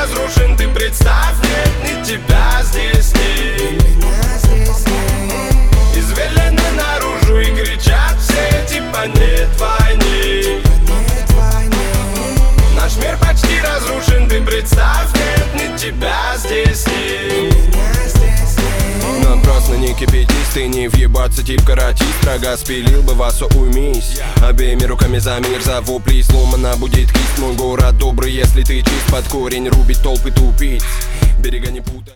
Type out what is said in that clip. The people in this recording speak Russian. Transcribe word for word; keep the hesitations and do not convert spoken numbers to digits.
разрушен, ты представь, нет ни тебя здесь нет. Изведены наружу и кричат все, типа нет войны. Наш мир почти разрушен, ты представь, нет ни тебя здесь нет. Нам просто не кипятись, ты не въебаться, тип каратист. Рога спилил бы вас, уймись. Обеими руками за мир, за вопли, сломана будет кисть. Мой город добрый, если ты чист, под корень рубить толпы тупиц. Берега не путай.